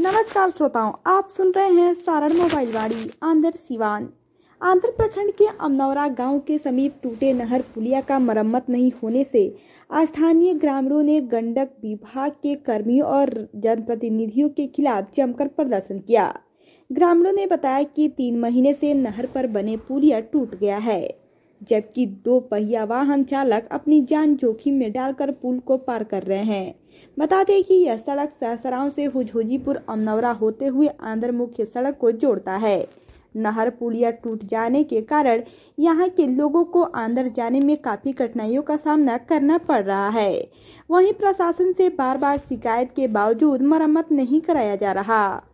नमस्कार श्रोताओं, आप सुन रहे हैं सारण मोबाइल वाड़ी आंध्र सिवान। आंध्र प्रखंड के अमनौरा गांव के समीप टूटे नहर पुलिया का मरम्मत नहीं होने से स्थानीय ग्रामीणों ने गंडक विभाग के कर्मियों और जनप्रतिनिधियों के खिलाफ जमकर प्रदर्शन किया। ग्रामीणों ने बताया कि 3 महीने से नहर पर बने पुलिया टूट गया है, जबकि 2 पहिया वाहन चालक अपनी जान जोखिम में डालकर पुल को पार कर रहे हैं। बता दें कि यह सड़क सहसराओं से हुजहुजीपुर अमनौरा होते हुए आंध्र मुख्य सड़क को जोड़ता है। नहर पुलिया टूट जाने के कारण यहां के लोगों को आंध्र जाने में काफी कठिनाइयों का सामना करना पड़ रहा है। वहीं प्रशासन से बार बार शिकायत के बावजूद मरम्मत नहीं कराया जा रहा।